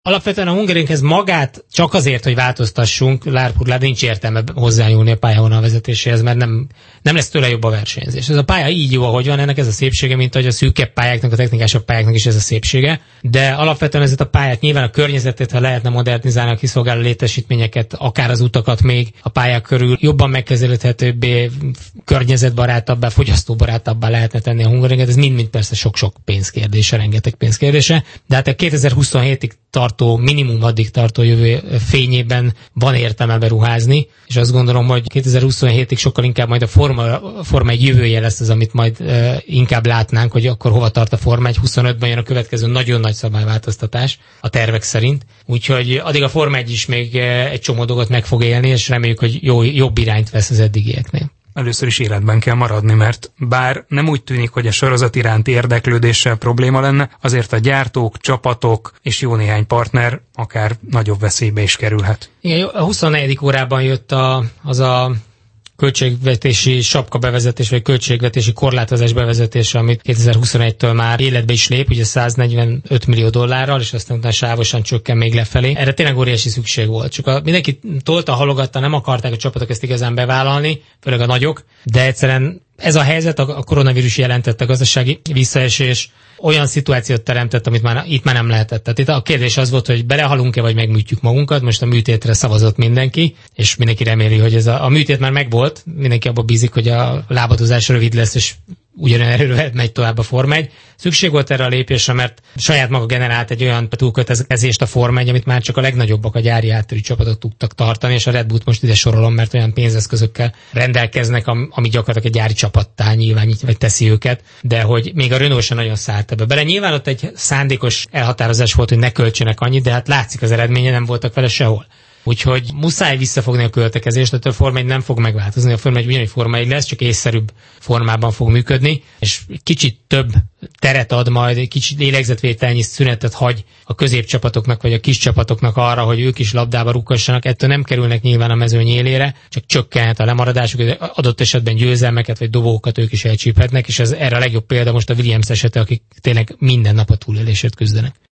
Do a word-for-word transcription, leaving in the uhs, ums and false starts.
Alapvetően a Hungaroringhez magát csak azért, hogy változtassunk, lárpurlár nincs értelme hozzányúlni a pályavonal vezetéséhez, mert nem, nem lesz tőle jobb a versenyzés. Ez a pálya így jó, ahogy van, ennek ez a szépsége, mint hogy a szűkebb pályáknak, a technikásabb pályáknak is ez a szépsége. De alapvetően ezt a pályát, nyilván a környezetét, ha lehetne modernizálni, a kiszolgáló létesítményeket, akár az utakat még a pályák körül jobban megkezelhetőbbé, környezetbarátabbá, fogyasztóbarátabbá lehetne tenni a Hungaroringet. Ez mind-mind persze sok-sok pénzkérdése, rengeteg pénzkérdése. De hát a kétezer-huszonhétig tartó, minimum addig tartó jövő fényében van értelme beruházni, és azt gondolom, hogy kétezer-huszonhétig sokkal inkább majd a Forma, a Forma egy jövője lesz az, amit majd uh, inkább látnánk, hogy akkor hova tart a Forma egy, huszonötben jön a következő nagyon nagy szabályváltoztatás a tervek szerint, úgyhogy addig a Forma egy is még uh, egy csomó dolgot meg fog élni, és reméljük, hogy jó, jobb irányt vesz az eddigieknél. Először is életben kell maradni, mert bár nem úgy tűnik, hogy a sorozat iránti érdeklődéssel probléma lenne, azért a gyártók, csapatok és jó néhány partner akár nagyobb veszélybe is kerülhet. Igen, a huszonnegyedik órában jött a, az a költségvetési sapka bevezetés, vagy költségvetési korlátozás bevezetése, amit kétezer-huszonegytől már életbe is lép, ugye száznegyvenöt millió dollárral, és aztán utána sávosan csökken még lefelé. Erre tényleg óriási szükség volt. Csak a, mindenki tolta, halogatta, nem akarták a csapatok ezt igazán bevállalni, főleg a nagyok, de egyszerűen ez a helyzet, a koronavírus jelentette a gazdasági visszaesés, olyan szituációt teremtett, amit már itt már nem lehetett. Tehát itt a kérdés az volt, hogy belehalunk-e, vagy megműtjük magunkat. Most a műtétre szavazott mindenki, és mindenki reméli, hogy ez a, a műtét már megvolt. Mindenki abba bízik, hogy a lábadozás rövid lesz, és ugyanerről megy tovább a Forma egy. Szükség volt erre a lépésre, mert saját maga generált egy olyan túlkötelezést a Forma egy, amit már csak a legnagyobbak, a gyári áttörő csapatok tudtak tartani, és a Red Bullt most ide sorolom, mert olyan pénzeszközökkel rendelkeznek, ami gyakorlatilag egy gyári csapattá nyilvánít, vagy teszi őket, de hogy még a Renault sem nagyon szállt ebbe bele. Nyilván ott egy szándékos elhatározás volt, hogy ne költsenek annyit, de hát látszik az eredménye, nem voltak vele sehol. Úgyhogy muszáj visszafogni a költekezést, tehát a Forma egy nem fog megváltozni, a Forma egy ugyanúgy Forma egy lesz, csak észszerűbb formában fog működni, és kicsit több teret ad majd, egy kicsit lélegzetvételnyi szünetet hagy a középcsapatoknak, vagy a kis csapatoknak arra, hogy ők is labdába rukkassanak, ettől nem kerülnek nyilván a mezőny élére, csak csökkenhet a lemaradásuk, adott esetben győzelmeket, vagy dobókat ők is elcsíphetnek, és ez erre a legjobb példa most a Williams esete, akik tényleg minden nap a túlélésért küzdenek.